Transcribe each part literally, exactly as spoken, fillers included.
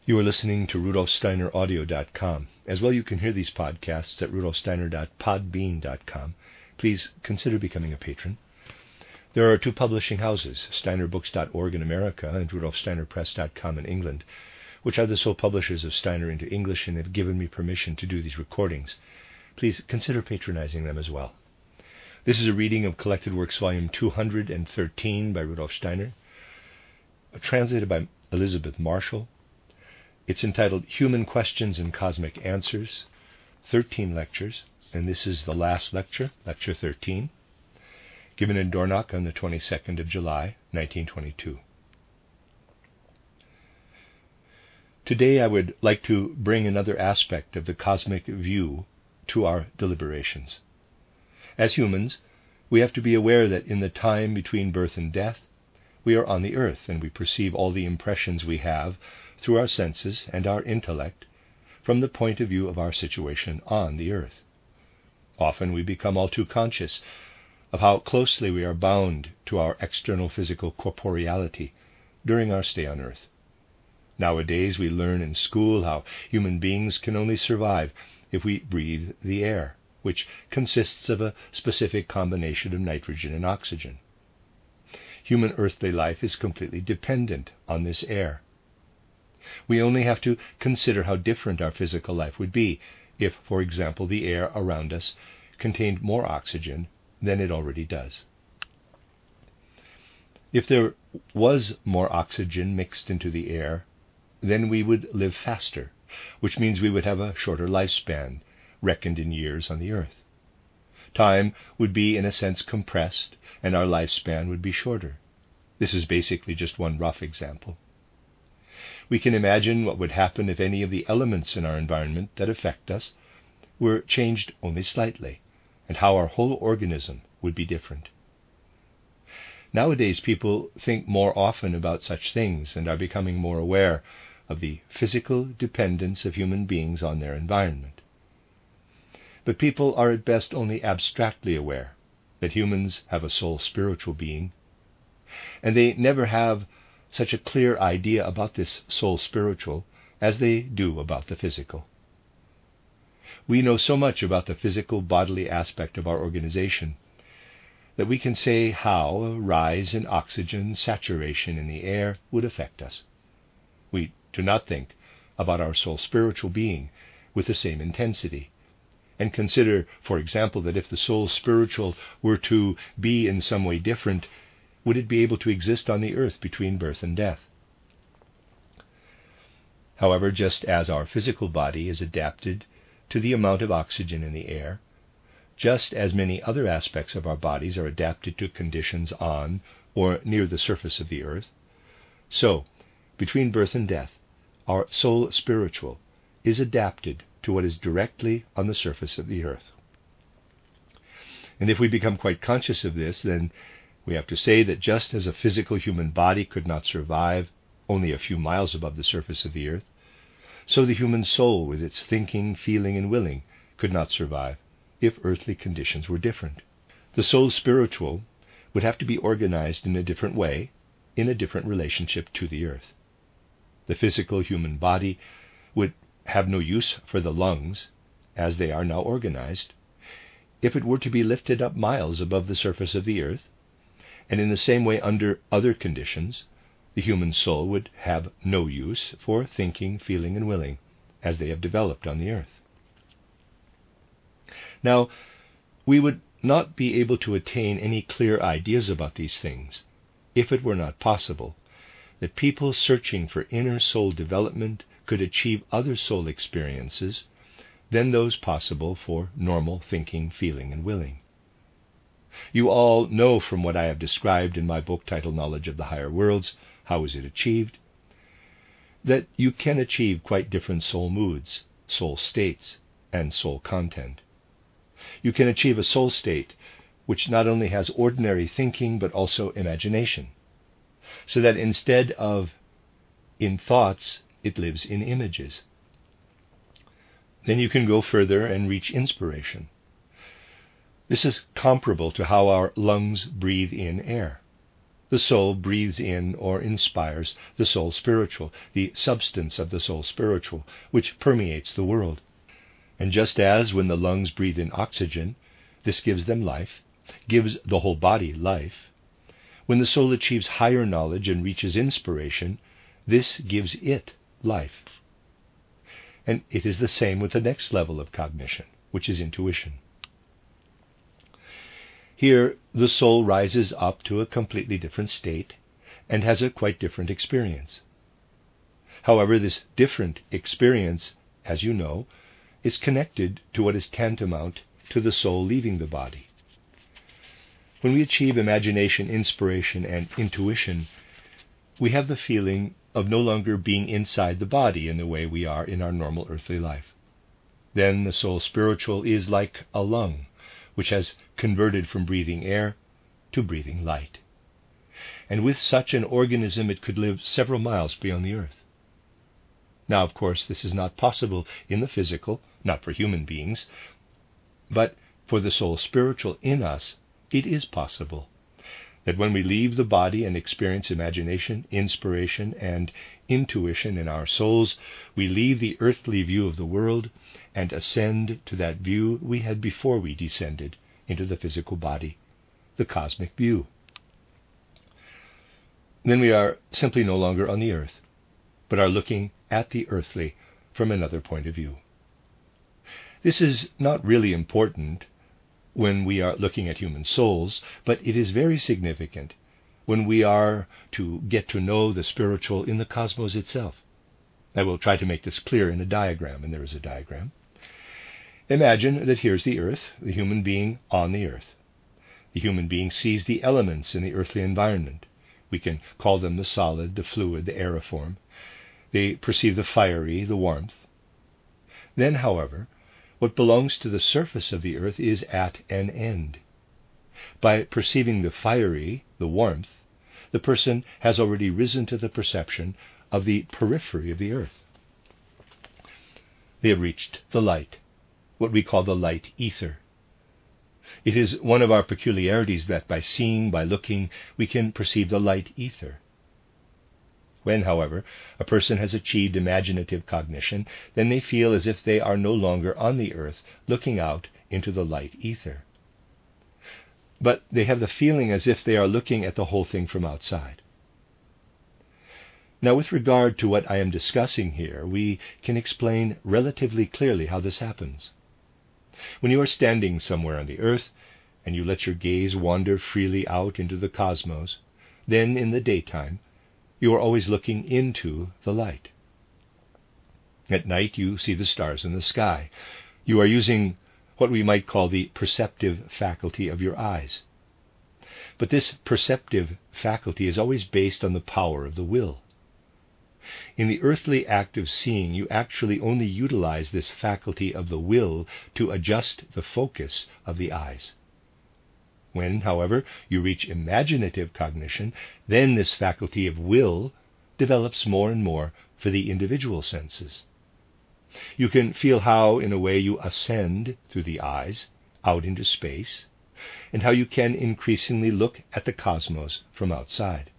You are listening to Rudolf Steiner Audio dot com. As well, you can hear these podcasts at Rudolf Steiner dot podbean dot com. Please consider becoming a patron. There are two publishing houses, Steiner Books dot org in America and Rudolf Steiner Press dot com in England, which are the sole publishers of Steiner into English and have given me permission to do these recordings. Please consider patronizing them as well. This is a reading of Collected Works Volume two hundred thirteen by Rudolf Steiner, translated by Elizabeth Marshall. It's entitled Human Questions and Cosmic Answers, thirteen lectures, and this is the last lecture, Lecture thirteen, given in Dornach on the twenty-second of July, nineteen twenty-two. Today I would like to bring another aspect of the cosmic view to our deliberations. As humans, we have to be aware that in the time between birth and death, we are on the earth and we perceive all the impressions we have through our senses and our intellect from the point of view of our situation on the earth. Often we become all too conscious of how closely we are bound to our external physical corporeality during our stay on earth. Nowadays we learn in school how human beings can only survive if we breathe the air, which consists of a specific combination of nitrogen and oxygen. Human earthly life is completely dependent on this air. We only have to consider how different our physical life would be if, for example, the air around us contained more oxygen than it already does. If there was more oxygen mixed into the air, then we would live faster, which means we would have a shorter lifespan, reckoned in years on the earth. Time would be, in a sense, compressed, and our lifespan would be shorter. This is basically just one rough example. We can imagine what would happen if any of the elements in our environment that affect us were changed only slightly, and how our whole organism would be different. Nowadays, people think more often about such things and are becoming more aware of the physical dependence of human beings on their environment. But people are at best only abstractly aware that humans have a soul spiritual being, and they never have such a clear idea about this soul spiritual as they do about the physical. We know so much about the physical bodily aspect of our organization that we can say how a rise in oxygen saturation in the air would affect us. We do not think about our soul spiritual being with the same intensity, and consider, for example, that if the soul spiritual were to be in some way different, would it be able to exist on the earth between birth and death? However, just as our physical body is adapted to the amount of oxygen in the air, just as many other aspects of our bodies are adapted to conditions on or near the surface of the earth, so, between birth and death, our soul spiritual is adapted to what is directly on the surface of the earth. And if we become quite conscious of this, then we have to say that just as a physical human body could not survive only a few miles above the surface of the earth, so the human soul, with its thinking, feeling, and willing, could not survive if earthly conditions were different. The soul spiritual would have to be organized in a different way, in a different relationship to the earth. The physical human body would have no use for the lungs, as they are now organized, if it were to be lifted up miles above the surface of the earth, and in the same way under other conditions, the human soul would have no use for thinking, feeling, and willing, as they have developed on the earth. Now, we would not be able to attain any clear ideas about these things if it were not possible that people searching for inner soul development could achieve other soul experiences than those possible for normal thinking, feeling, and willing. You all know from what I have described in my book titled Knowledge of the Higher Worlds, How Is It Achieved?, that you can achieve quite different soul moods, soul states, and soul content. You can achieve a soul state which not only has ordinary thinking but also imagination, so that instead of in thoughts, it lives in images. Then you can go further and reach inspiration. This is comparable to how our lungs breathe in air. The soul breathes in or inspires the soul spiritual, the substance of the soul spiritual, which permeates the world. And just as when the lungs breathe in oxygen, this gives them life, gives the whole body life, when the soul achieves higher knowledge and reaches inspiration, this gives it life. And it is the same with the next level of cognition, which is intuition. Here, the soul rises up to a completely different state and has a quite different experience. However, this different experience, as you know, is connected to what is tantamount to the soul leaving the body. When we achieve imagination, inspiration, and intuition, we have the feeling of no longer being inside the body in the way we are in our normal earthly life. Then the soul spiritual is like a lung, which has converted from breathing air to breathing light. And with such an organism it could live several miles beyond the earth. Now, of course, this is not possible in the physical, not for human beings, but for the soul spiritual in us, it is possible that when we leave the body and experience imagination, inspiration, and intuition in our souls, we leave the earthly view of the world and ascend to that view we had before we descended into the physical body, the cosmic view. Then we are simply no longer on the earth, but are looking at the earthly from another point of view. This is not really important when we are looking at human souls, but it is very significant when we are to get to know the spiritual in the cosmos itself. I will try to make this clear in a diagram, and there is a diagram. Imagine that here's the earth, the human being on the earth. The human being sees the elements in the earthly environment. We can call them the solid, the fluid, the aeriform. They perceive the fiery, the warmth. Then, however, what belongs to the surface of the earth is at an end. By perceiving the fiery, the warmth, the person has already risen to the perception of the periphery of the earth. They have reached the light, what we call the light ether. It is one of our peculiarities that by seeing, by looking, we can perceive the light ether. When, however, a person has achieved imaginative cognition, then they feel as if they are no longer on the earth, looking out into the light ether. But they have the feeling as if they are looking at the whole thing from outside. Now, with regard to what I am discussing here, we can explain relatively clearly how this happens. When you are standing somewhere on the earth, and you let your gaze wander freely out into the cosmos, then in the daytime, you are always looking into the light. At night you see the stars in the sky. You are using what we might call the perceptive faculty of your eyes. But this perceptive faculty is always based on the power of the will. In the earthly act of seeing, you actually only utilize this faculty of the will to adjust the focus of the eyes. When, however, you reach imaginative cognition, then this faculty of will develops more and more for the individual senses. You can feel how, in a way, you ascend through the eyes out into space, and how you can increasingly look at the cosmos from outside.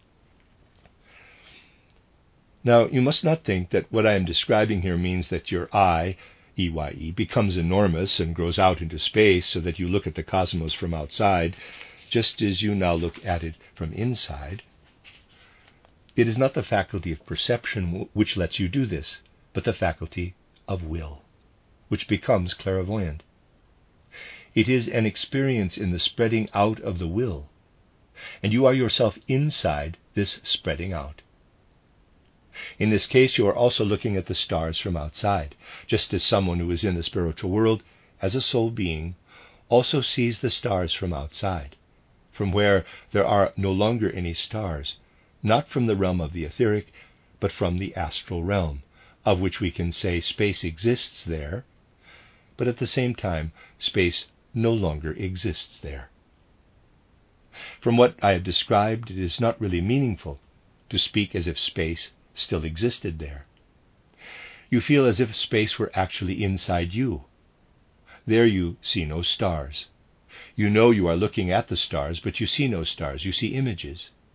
Now, you must not think that what I am describing here means that your eye, E Y E, becomes enormous and grows out into space so that you look at the cosmos from outside, just as you now look at it from inside. It is not the faculty of perception which lets you do this, but the faculty of will, which becomes clairvoyant. It is an experience in the spreading out of the will, and you are yourself inside this spreading out. In this case, you are also looking at the stars from outside, just as someone who is in the spiritual world, as a soul being, also sees the stars from outside, from where there are no longer any stars, not from the realm of the etheric, but from the astral realm, of which we can say space exists there, but at the same time, space no longer exists there. From what I have described, it is not really meaningful to speak as if space still existed there. You feel as if space were actually inside you. There you see no stars. You know you are looking at the stars, but you see no stars. You see images.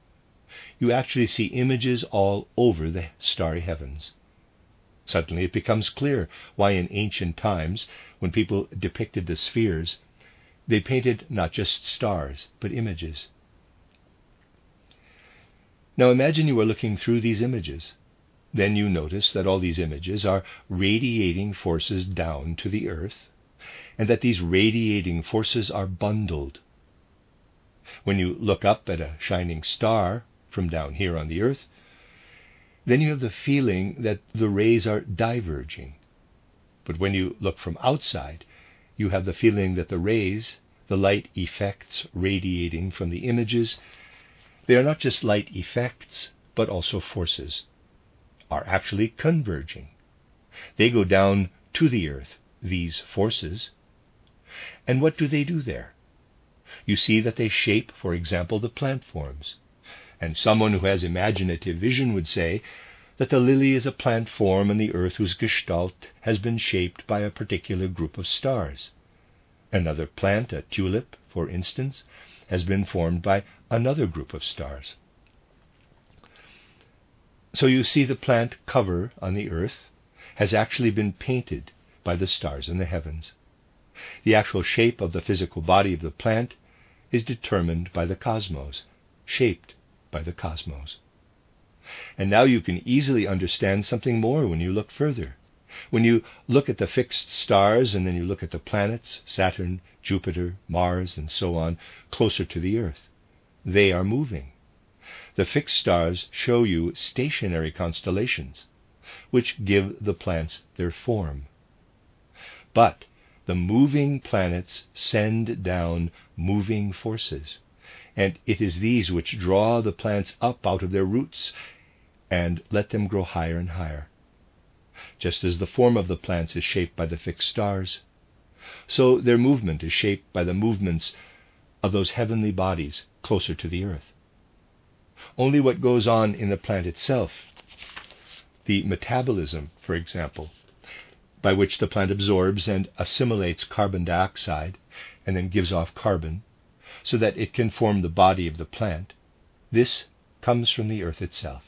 you actually see images all over the starry heavens. Suddenly it becomes clear why in ancient times, when people depicted the spheres, they painted not just stars, but images. Now imagine you are looking through these images. Then you notice that all these images are radiating forces down to the earth, and that these radiating forces are bundled. When you look up at a shining star from down here on the earth, then you have the feeling that the rays are diverging. But when you look from outside, you have the feeling that the rays, the light effects radiating from the images, they are not just light effects, but also forces, are actually converging. They go down to the earth, these forces. And what do they do there? You see that they shape, for example, the plant forms. And someone who has imaginative vision would say that the lily is a plant form on the earth whose gestalt has been shaped by a particular group of stars. Another plant, a tulip, for instance, has been formed by another group of stars. So you see the plant cover on the earth has actually been painted by the stars in the heavens. The actual shape of the physical body of the plant is determined by the cosmos, shaped by the cosmos. And now you can easily understand something more when you look further. When you look at the fixed stars and then you look at the planets, Saturn, Jupiter, Mars, and so on, closer to the earth, they are moving. The fixed stars show you stationary constellations, which give the plants their form. But the moving planets send down moving forces, and it is these which draw the plants up out of their roots and let them grow higher and higher. Just as the form of the plants is shaped by the fixed stars, so their movement is shaped by the movements of those heavenly bodies closer to the earth. Only what goes on in the plant itself, the metabolism, for example, by which the plant absorbs and assimilates carbon dioxide and then gives off carbon, so that it can form the body of the plant, this comes from the earth itself.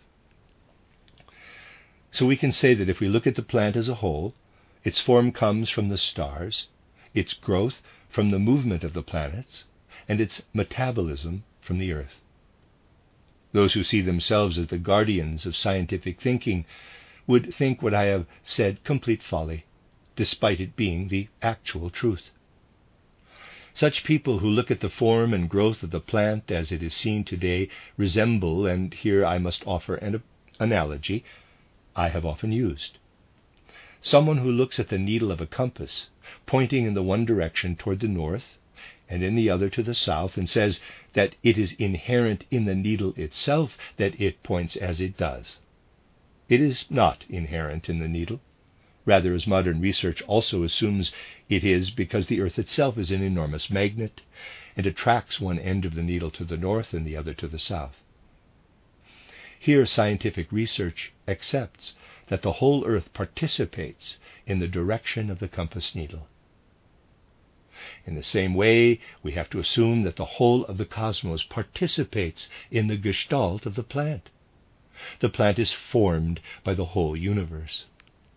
So we can say that if we look at the plant as a whole, its form comes from the stars, its growth from the movement of the planets, and its metabolism from the earth. Those who see themselves as the guardians of scientific thinking would think what I have said complete folly, despite it being the actual truth. Such people who look at the form and growth of the plant as it is seen today resemble, and here I must offer an analogy I have often used, someone who looks at the needle of a compass, pointing in the one direction toward the north, and in the other to the south, and says that it is inherent in the needle itself that it points as it does. It is not inherent in the needle, rather as modern research also assumes it is, because the earth itself is an enormous magnet and attracts one end of the needle to the north and the other to the south. Here scientific research accepts that the whole earth participates in the direction of the compass needle. In the same way, we have to assume that the whole of the cosmos participates in the gestalt of the plant. The plant is formed by the whole universe.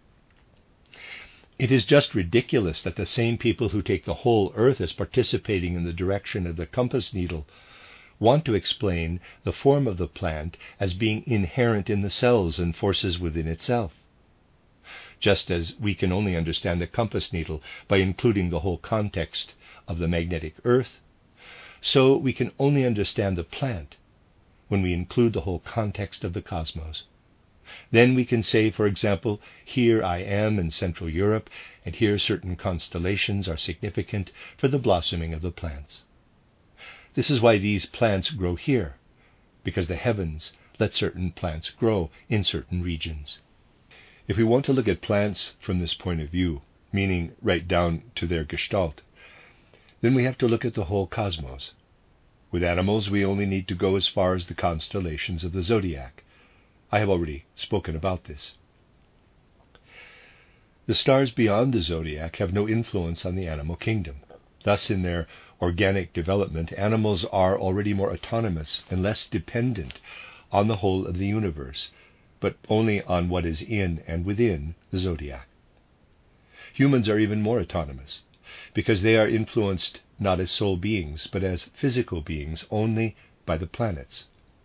It is just ridiculous that the same people who take the whole earth as participating in the direction of the compass needle want to explain the form of the plant as being inherent in the cells and forces within itself. Just as we can only understand the compass needle by including the whole context of the magnetic earth, so we can only understand the plant when we include the whole context of the cosmos. Then we can say, for example, here I am in Central Europe, and here certain constellations are significant for the blossoming of the plants. This is why these plants grow here, because the heavens let certain plants grow in certain regions. If we want to look at plants from this point of view, meaning right down to their gestalt, then we have to look at the whole cosmos. With animals, we only need to go as far as the constellations of the zodiac. I have already spoken about this. The stars beyond the zodiac have no influence on the animal kingdom. Thus, in their organic development, animals are already more autonomous and less dependent on the whole of the universe, but only on what is in and within the zodiac. Humans are even more autonomous, because they are influenced not as soul beings, but as physical beings only by the planets.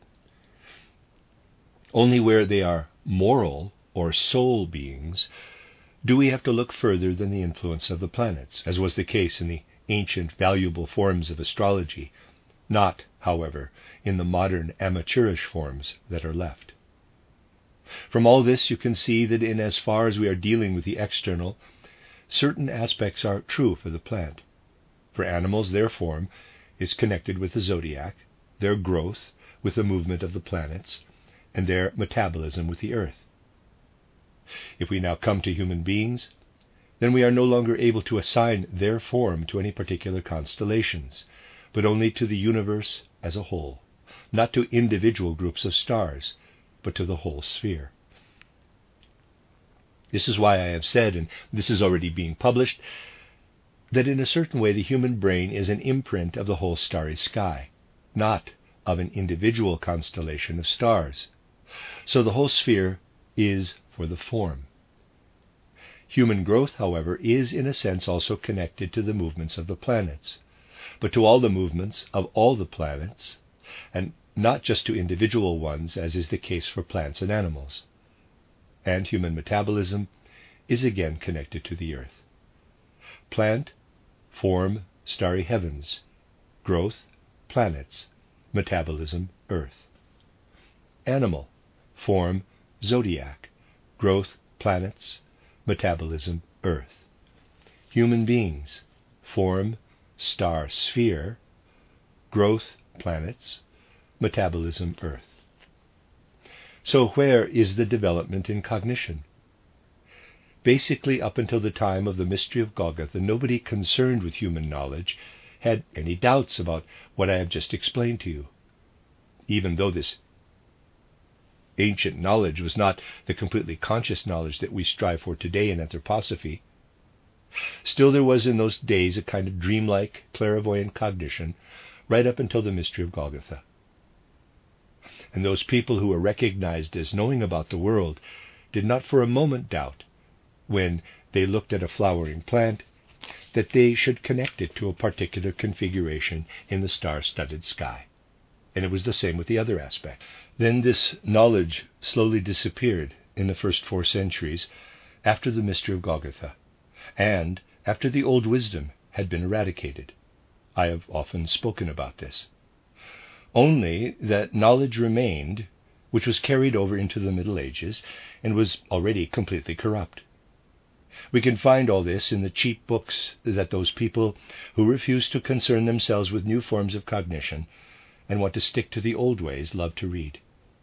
Only where they are moral or soul beings do we have to look further than the influence of the planets, as was the case in the ancient valuable forms of astrology, not, however, in the modern amateurish forms that are left. From all this you can see that in as far as we are dealing with the external, certain aspects are true for the plant. For animals, their form is connected with the zodiac, their growth with the movement of the planets, and their metabolism with the earth. If we now come to human beings, then we are no longer able to assign their form to any particular constellations, but only to the universe as a whole, not to individual groups of stars, but to the whole sphere. This is why I have said, and this is already being published, that in a certain way the human brain is an imprint of the whole starry sky, not of an individual constellation of stars. So the whole sphere is for the form. Human growth, however, is in a sense also connected to the movements of the planets, but to all the movements of all the planets, and not just to individual ones, as is the case for plants and animals. And human metabolism is again connected to the earth. Plant, form, starry heavens; growth, planets; metabolism, earth. Animal, form, zodiac; growth, planets; metabolism, earth. Human beings, form, star, sphere; growth, planets; metabolism, earth. So where is the development in cognition? Basically, up until the time of the mystery of Golgotha, nobody concerned with human knowledge had any doubts about what I have just explained to you, even though this ancient knowledge was not the completely conscious knowledge that we strive for today in anthroposophy. Still, there was in those days a kind of dreamlike, clairvoyant cognition right up until the mystery of Golgotha. And those people who were recognized as knowing about the world did not for a moment doubt, when they looked at a flowering plant, that they should connect it to a particular configuration in the star-studded sky. And it was the same with the other aspect. Then this knowledge slowly disappeared in the first four centuries after the mystery of Golgotha, and after the old wisdom had been eradicated. I have often spoken about this. Only that knowledge remained, which was carried over into the Middle Ages and was already completely corrupt. We can find all this in the cheap books that those people who refuse to concern themselves with new forms of cognition and want to stick to the old ways love to read.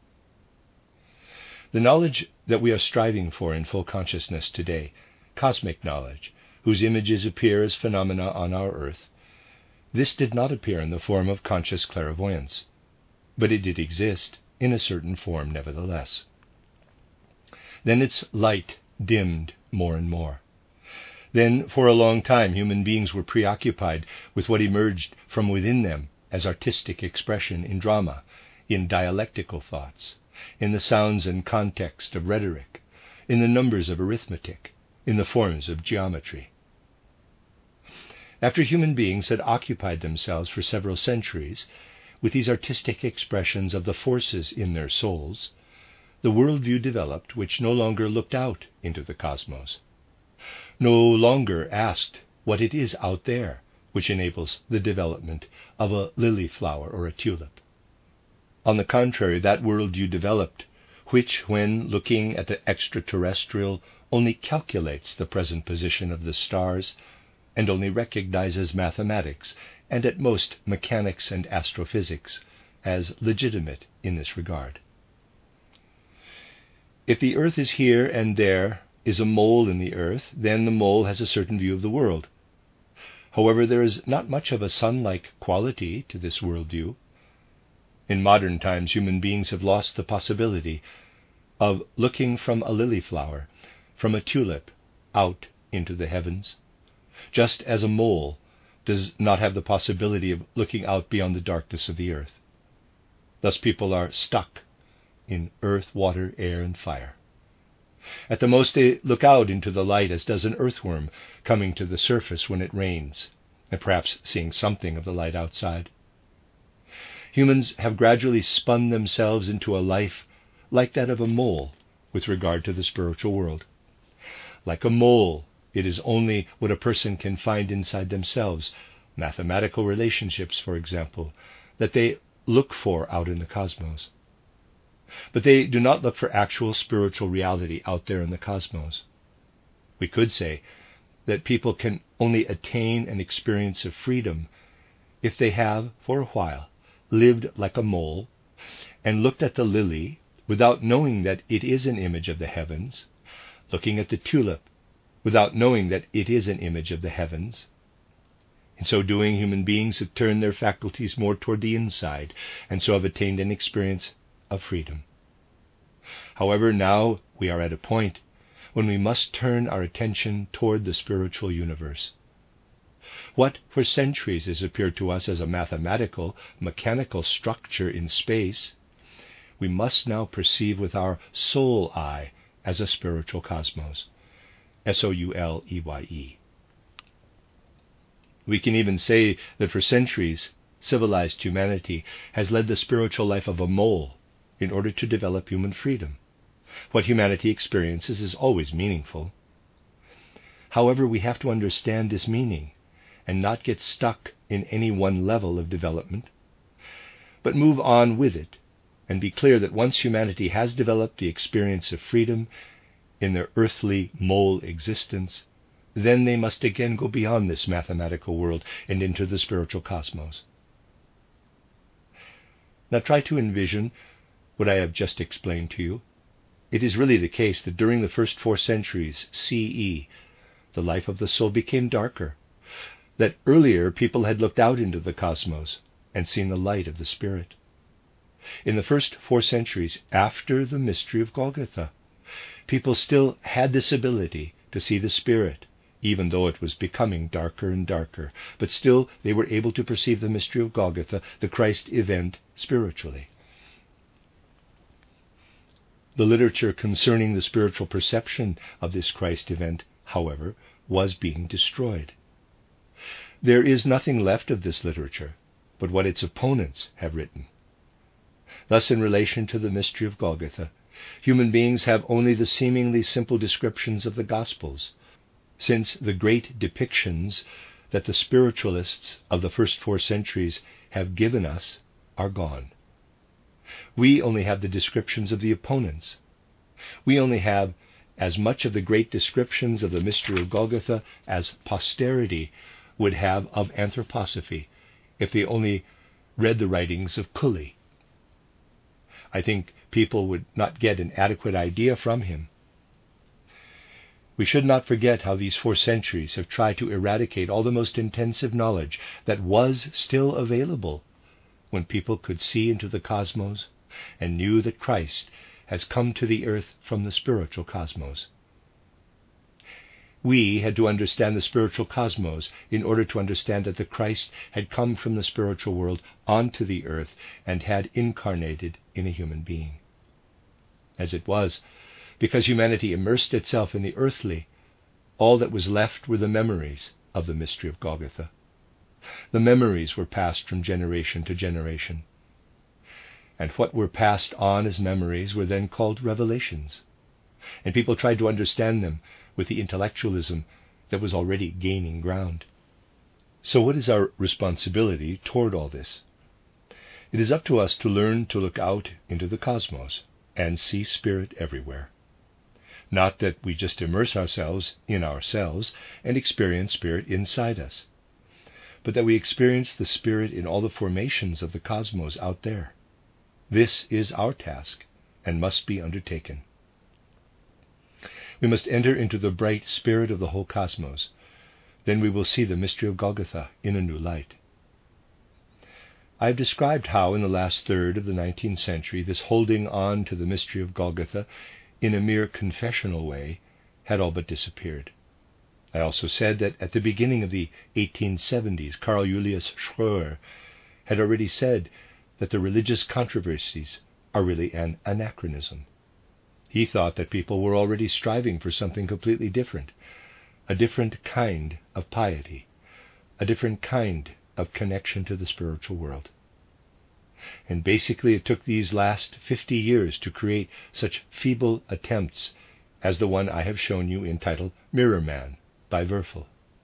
The knowledge that we are striving for in full consciousness today, cosmic knowledge, whose images appear as phenomena on our earth, this did not appear in the form of conscious clairvoyance, but it did exist in a certain form nevertheless. Then its light dimmed more and more. Then, for a long time, human beings were preoccupied with what emerged from within them as artistic expression in drama, in dialectical thoughts, in the sounds and context of rhetoric, in the numbers of arithmetic, in the forms of geometry. After human beings had occupied themselves for several centuries with these artistic expressions of the forces in their souls, the worldview developed which no longer looked out into the cosmos, no longer asked what it is out there which enables the development of a lily flower or a tulip. On the contrary, that worldview developed which, when looking at the extraterrestrial, only calculates the present position of the stars and only recognizes mathematics and at most mechanics and astrophysics as legitimate in this regard. If the earth is here and there is a mole in the earth, then the mole has a certain view of the world. However, there is not much of a sun-like quality to this worldview. In modern times, human beings have lost the possibility of looking from a lily flower, from a tulip, out into the heavens, just as a mole does not have the possibility of looking out beyond the darkness of the earth. Thus people are stuck in earth, water, air, and fire. At the most, they look out into the light as does an earthworm coming to the surface when it rains, and perhaps seeing something of the light outside. Humans have gradually spun themselves into a life like that of a mole with regard to the spiritual world. Like a mole, it is only what a person can find inside themselves, mathematical relationships, for example, that they look for out in the cosmos. But they do not look for actual spiritual reality out there in the cosmos. We could say that people can only attain an experience of freedom if they have, for a while, lived like a mole and looked at the lily without knowing that it is an image of the heavens, looking at the tulip without knowing that it is an image of the heavens. In so doing, human beings have turned their faculties more toward the inside, and so have attained an experience of freedom. However, now we are at a point when we must turn our attention toward the spiritual universe. What for centuries has appeared to us as a mathematical, mechanical structure in space, we must now perceive with our soul eye as a spiritual cosmos. S O U L E Y E. We can even say that for centuries, civilized humanity has led the spiritual life of a mole in order to develop human freedom. What humanity experiences is always meaningful. However, we have to understand this meaning and not get stuck in any one level of development, but move on with it and be clear that once humanity has developed the experience of freedom in their earthly mole existence, then they must again go beyond this mathematical world and into the spiritual cosmos. Now try to envision what I have just explained to you. It is really the case that during the first four centuries C E, the life of the soul became darker, that earlier people had looked out into the cosmos and seen the light of the Spirit. In the first four centuries after the mystery of Golgotha, people still had this ability to see the Spirit, even though it was becoming darker and darker, but still they were able to perceive the mystery of Golgotha, the Christ event, spiritually. The literature concerning the spiritual perception of this Christ event, however, was being destroyed. There is nothing left of this literature but what its opponents have written. Thus, in relation to the mystery of Golgotha, human beings have only the seemingly simple descriptions of the Gospels, since the great depictions that the spiritualists of the first four centuries have given us are gone. We only have the descriptions of the opponents. We only have as much of the great descriptions of the mystery of Golgotha as posterity would have of anthroposophy if they only read the writings of Cully. I think people would not get an adequate idea from him. We should not forget how these four centuries have tried to eradicate all the most intensive knowledge that was still available when people could see into the cosmos and knew that Christ has come to the earth from the spiritual cosmos. We had to understand the spiritual cosmos in order to understand that the Christ had come from the spiritual world onto the earth and had incarnated in a human being. As it was, because humanity immersed itself in the earthly, all that was left were the memories of the mystery of Golgotha. The memories were passed from generation to generation. And what were passed on as memories were then called revelations. And people tried to understand them with the intellectualism that was already gaining ground. So what is our responsibility toward all this? It is up to us to learn to look out into the cosmos and see Spirit everywhere. Not that we just immerse ourselves in ourselves and experience Spirit inside us, but that we experience the Spirit in all the formations of the cosmos out there. This is our task and must be undertaken. We must enter into the bright spirit of the whole cosmos. Then we will see the mystery of Golgotha in a new light. I have described how in the last third of the nineteenth century this holding on to the mystery of Golgotha in a mere confessional way had all but disappeared. I also said that at the beginning of the eighteen seventies, Carl Julius Schroer had already said that the religious controversies are really an anachronism. He thought that people were already striving for something completely different, a different kind of piety, a different kind of connection to the spiritual world. And basically it took these last fifty years to create such feeble attempts as the one I have shown you entitled Mirror Man by Wurfel.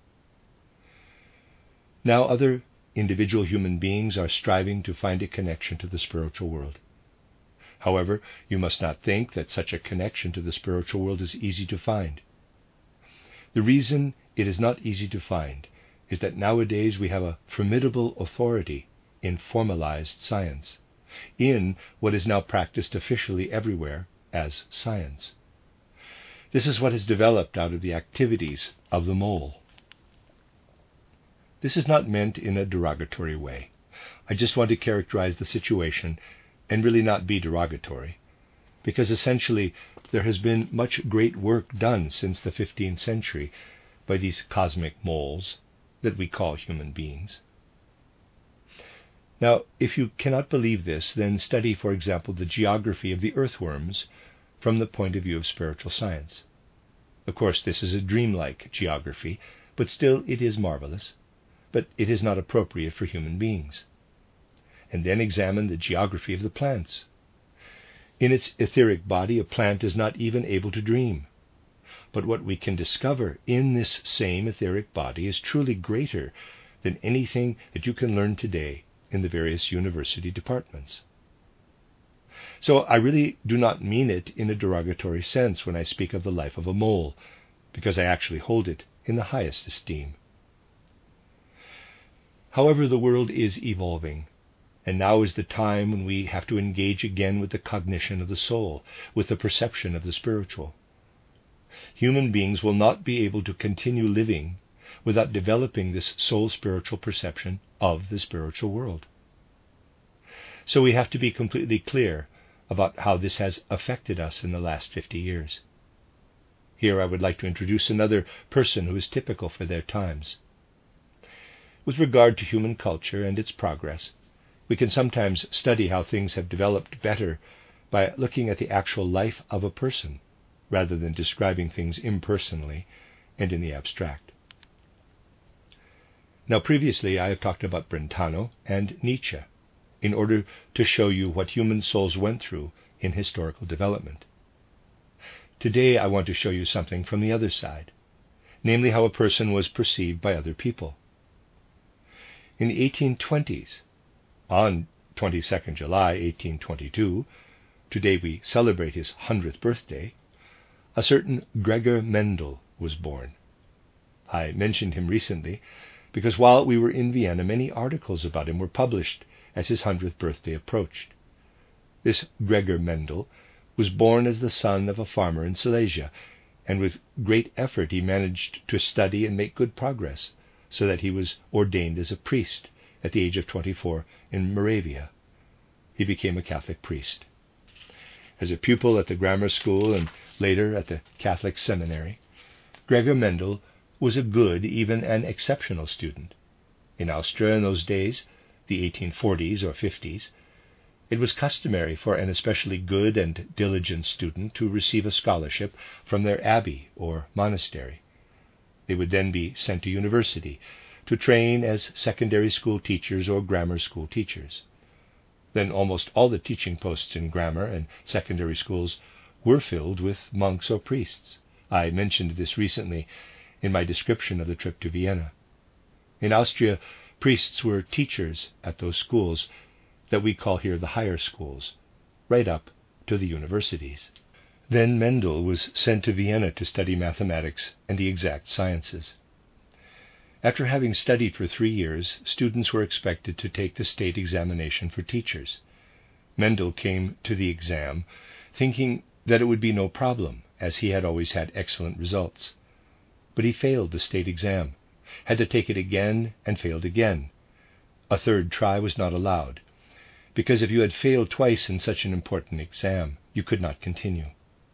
Now other individual human beings are striving to find a connection to the spiritual world. However, you must not think that such a connection to the spiritual world is easy to find. The reason it is not easy to find is that nowadays we have a formidable authority in formalized science, in what is now practiced officially everywhere as science. This is what has developed out of the activities of the mole. This is not meant in a derogatory way. I just want to characterize the situation and really not be derogatory, because essentially there has been much great work done since the fifteenth century by these cosmic moles that we call human beings. Now, if you cannot believe this, then study, for example, the geography of the earthworms from the point of view of spiritual science. Of course, this is a dreamlike geography, but still it is marvelous, but it is not appropriate for human beings. And then examine the geography of the plants. In its etheric body, a plant is not even able to dream. But what we can discover in this same etheric body is truly greater than anything that you can learn today in the various university departments. So I really do not mean it in a derogatory sense when I speak of the life of a mole, because I actually hold it in the highest esteem. However, the world is evolving, and now is the time when we have to engage again with the cognition of the soul, with the perception of the spiritual. Human beings will not be able to continue living without developing this soul-spiritual perception of the spiritual world. So we have to be completely clear about how this has affected us in the last fifty years. Here I would like to introduce another person who is typical for their times. With regard to human culture and its progress, we can sometimes study how things have developed better by looking at the actual life of a person, rather than describing things impersonally and in the abstract. Now previously I have talked about Brentano and Nietzsche in order to show you what human souls went through in historical development. Today I want to show you something from the other side, namely how a person was perceived by other people. In the eighteen twenties, on the twenty-second of July, eighteen twenty-two, today we celebrate his hundredth birthday, a certain Gregor Mendel was born. I mentioned him recently because while we were in Vienna, many articles about him were published as his hundredth birthday approached. This Gregor Mendel was born as the son of a farmer in Silesia, and with great effort he managed to study and make good progress, so that he was ordained as a priest at the age of twenty-four in Moravia. He became a Catholic priest. As a pupil at the grammar school and later at the Catholic seminary, Gregor Mendel was a good, even an exceptional student. In Austria in those days, the eighteen forties or fifties, it was customary for an especially good and diligent student to receive a scholarship from their abbey or monastery. They would then be sent to university to train as secondary school teachers or grammar school teachers. Then almost all the teaching posts in grammar and secondary schools were filled with monks or priests. I mentioned this recently in my description of the trip to Vienna. In Austria, priests were teachers at those schools that we call here the higher schools, right up to the universities. Then Mendel was sent to Vienna to study mathematics and the exact sciences. After having studied for three years, students were expected to take the state examination for teachers. Mendel came to the exam thinking that it would be no problem, as he had always had excellent results. But he failed the state exam, had to take it again and failed again. A third try was not allowed, because if you had failed twice in such an important exam, you could not continue.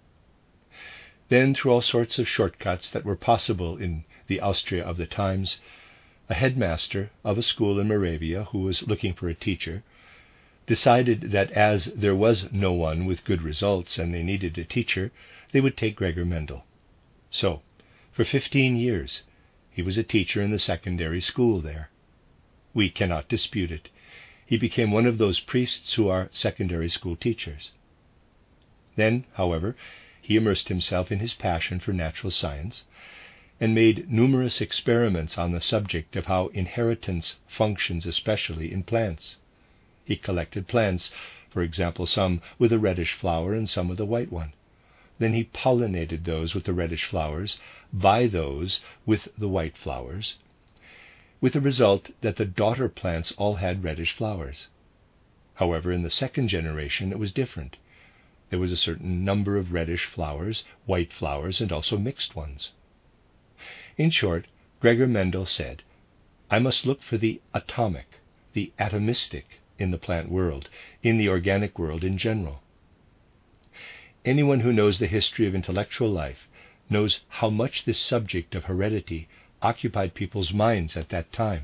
Then, through all sorts of shortcuts that were possible in the Austria of the times, a headmaster of a school in Moravia who was looking for a teacher decided that as there was no one with good results and they needed a teacher, they would take Gregor Mendel. So, for fifteen years, he was a teacher in the secondary school there. We cannot dispute it. He became one of those priests who are secondary school teachers. Then, however, he immersed himself in his passion for natural science and made numerous experiments on the subject of how inheritance functions, especially in plants. He collected plants, for example, some with a reddish flower and some with a white one. Then he pollinated those with the reddish flowers by those with the white flowers, with the result that the daughter plants all had reddish flowers. However, in the second generation it was different. There was a certain number of reddish flowers, white flowers, and also mixed ones. In short, Gregor Mendel said, I must look for the atomic, the atomistic in the plant world, in the organic world in general. Anyone who knows the history of intellectual life knows how much this subject of heredity occupied people's minds at that time.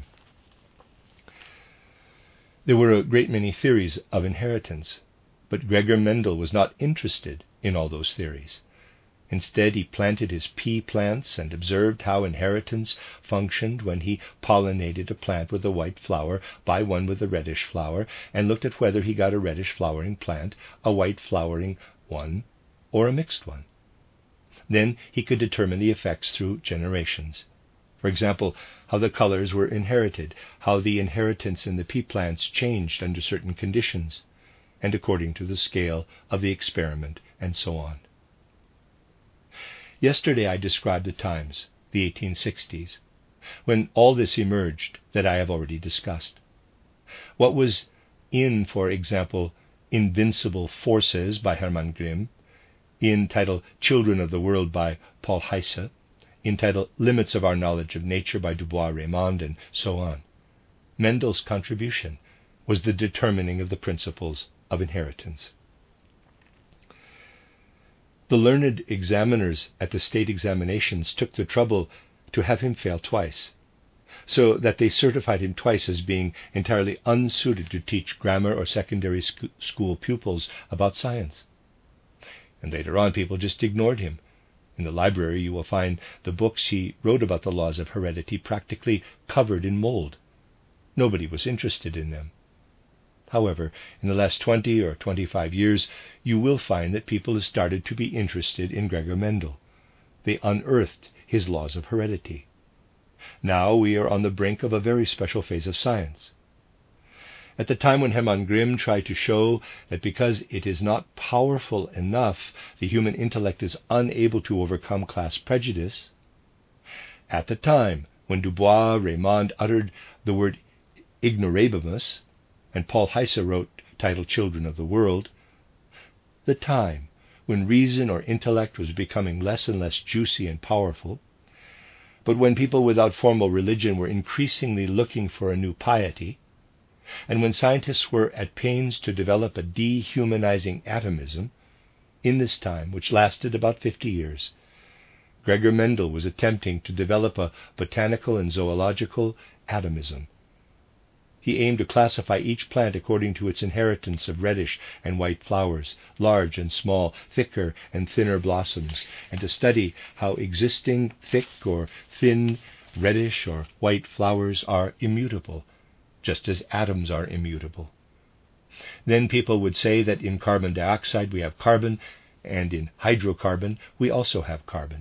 There were a great many theories of inheritance, but Gregor Mendel was not interested in all those theories. Instead, he planted his pea plants and observed how inheritance functioned when he pollinated a plant with a white flower by one with a reddish flower, and looked at whether he got a reddish flowering plant, a white flowering one, or a mixed one. Then he could determine the effects through generations. For example, how the colors were inherited, how the inheritance in the pea plants changed under certain conditions, and according to the scale of the experiment, and so on. Yesterday I described the times, the eighteen sixties, when all this emerged that I have already discussed. What was in, for example, Invincible Forces by Hermann Grimm, in title Children of the World by Paul Heise, in title Limits of Our Knowledge of Nature by Dubois-Reymond, and so on. Mendel's contribution was the determining of the principles of inheritance. The learned examiners at the state examinations took the trouble to have him fail twice, so that they certified him twice as being entirely unsuited to teach grammar or secondary sc- school pupils about science. And later on, people just ignored him. In the library, you will find the books he wrote about the laws of heredity practically covered in mold. Nobody was interested in them. However, in the last twenty or twenty-five years, you will find that people have started to be interested in Gregor Mendel. They unearthed his laws of heredity. Now we are on the brink of a very special phase of science. At the time when Hermann Grimm tried to show that because it is not powerful enough, the human intellect is unable to overcome class prejudice, at the time when Dubois-Reymond uttered the word ignorabimus, and Paul Heise wrote titled Children of the World, the time when reason or intellect was becoming less and less juicy and powerful, but when people without formal religion were increasingly looking for a new piety, and when scientists were at pains to develop a dehumanizing atomism, in this time, which lasted about fifty years, Gregor Mendel was attempting to develop a botanical and zoological atomism. He aimed to classify each plant according to its inheritance of reddish and white flowers, large and small, thicker and thinner blossoms, and to study how existing thick or thin, reddish or white flowers are immutable, just as atoms are immutable. Then people would say that in carbon dioxide we have carbon, and in hydrocarbon we also have carbon.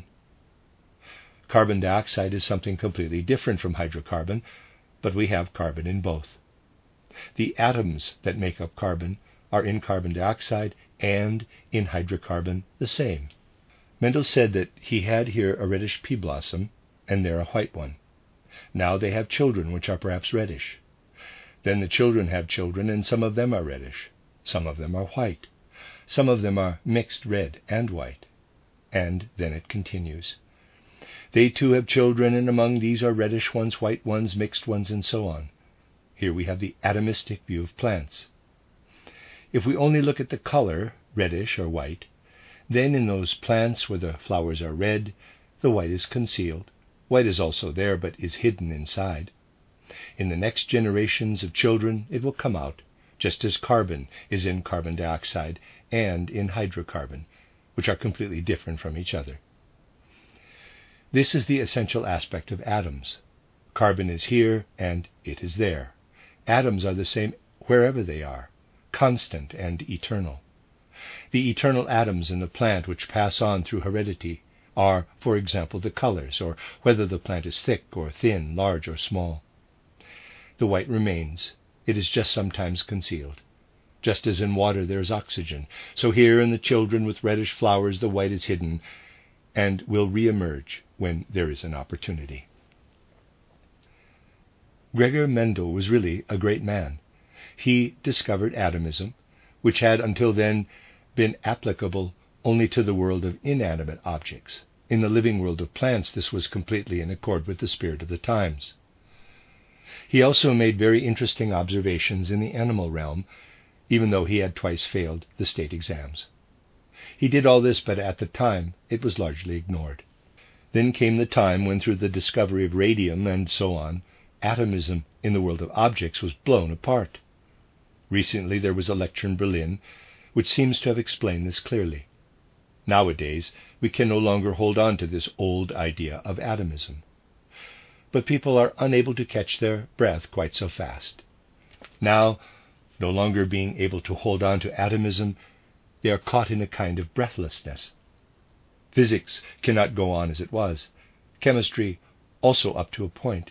Carbon dioxide is something completely different from hydrocarbon, but we have carbon in both. The atoms that make up carbon are in carbon dioxide and in hydrocarbon the same. Mendel said that he had here a reddish pea blossom and there a white one. Now they have children which are perhaps reddish. Then the children have children, and some of them are reddish, some of them are white, some of them are mixed red and white. And then it continues. They too have children, and among these are reddish ones, white ones, mixed ones, and so on. Here we have the atomistic view of plants. If we only look at the color, reddish or white, then in those plants where the flowers are red, the white is concealed. White is also there, but is hidden inside. In the next generations of children, it will come out, just as carbon is in carbon dioxide and in hydrocarbon, which are completely different from each other. This is the essential aspect of atoms. Carbon is here and it is there. Atoms are the same wherever they are, constant and eternal. The eternal atoms in the plant which pass on through heredity are, for example, the colors, or whether the plant is thick or thin, large or small. The white remains. It is just sometimes concealed. Just as in water there is oxygen, so here in the children with reddish flowers the white is hidden and will re-emerge when there is an opportunity. Gregor Mendel was really a great man. He discovered atomism, which had until then been applicable only to the world of inanimate objects. In the living world of plants, this was completely in accord with the spirit of the times. He also made very interesting observations in the animal realm, even though he had twice failed the state exams. He did all this, but at the time it was largely ignored. Then came the time when, through the discovery of radium and so on, atomism in the world of objects was blown apart. Recently there was a lecture in Berlin which seems to have explained this clearly. Nowadays we can no longer hold on to this old idea of atomism. But people are unable to catch their breath quite so fast. Now, no longer being able to hold on to atomism, they are caught in a kind of breathlessness. Physics cannot go on as it was, chemistry also up to a point.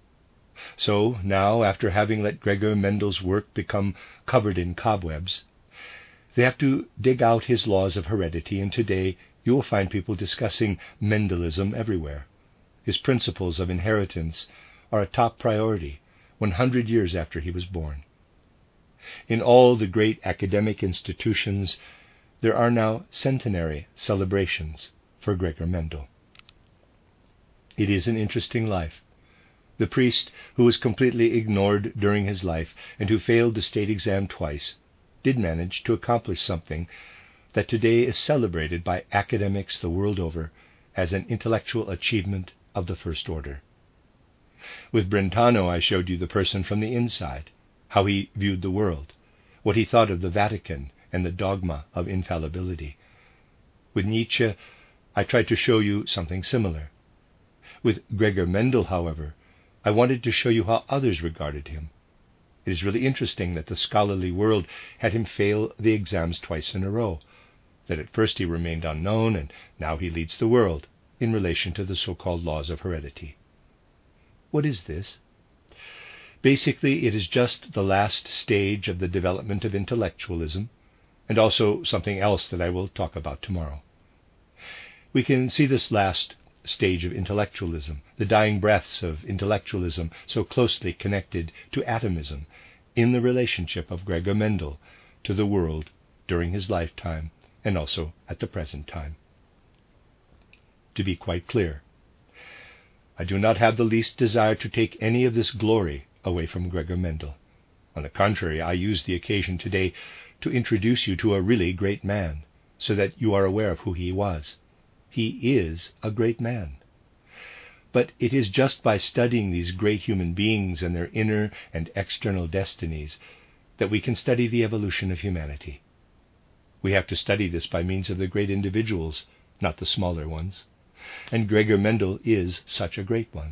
So now, after having let Gregor Mendel's work become covered in cobwebs, they have to dig out his laws of heredity, and today you will find people discussing Mendelism everywhere. His principles of inheritance are a top priority one hundred years after he was born. In all the great academic institutions, there are now centenary celebrations for Gregor Mendel. It is an interesting life. The priest who was completely ignored during his life and who failed the state exam twice did manage to accomplish something that today is celebrated by academics the world over as an intellectual achievement of the first order. With Brentano I showed you the person from the inside, how he viewed the world, what he thought of the Vatican and the dogma of infallibility. With Nietzsche I tried to show you something similar. With Gregor Mendel, however, I wanted to show you how others regarded him. It is really interesting that the scholarly world had him fail the exams twice in a row, that at first he remained unknown and now he leads the world in relation to the so-called laws of heredity. What is this? Basically, it is just the last stage of the development of intellectualism, and also something else that I will talk about tomorrow. We can see this last stage of intellectualism, the dying breaths of intellectualism so closely connected to atomism, in the relationship of Gregor Mendel to the world during his lifetime and also at the present time. To be quite clear, I do not have the least desire to take any of this glory away from Gregor Mendel. On the contrary, I use the occasion today to introduce you to a really great man, so that you are aware of who he was. He is a great man. But it is just by studying these great human beings and their inner and external destinies that we can study the evolution of humanity. We have to study this by means of the great individuals, not the smaller ones. And Gregor Mendel is such a great one.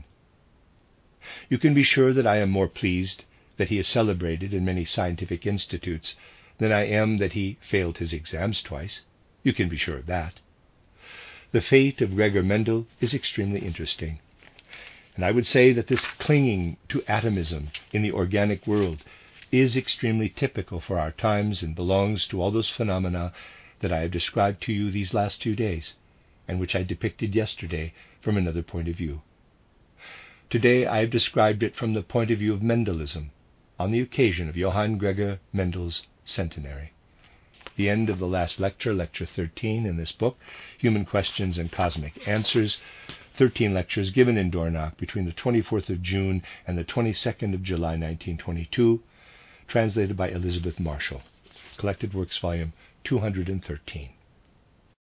You can be sure that I am more pleased that he is celebrated in many scientific institutes than I am that he failed his exams twice. You can be sure of that. The fate of Gregor Mendel is extremely interesting. And I would say that this clinging to atomism in the organic world is extremely typical for our times and belongs to all those phenomena that I have described to you these last two days, and which I depicted yesterday from another point of view. Today I have described it from the point of view of Mendelism, on the occasion of Johann Gregor Mendel's centenary. The end of the last lecture, Lecture thirteen in this book, Human Questions and Cosmic Answers, thirteen lectures given in Dornach between the twenty-fourth of June and the twenty-second of July nineteen twenty-two, translated by Elizabeth Marshall, Collected Works Volume two hundred thirteen.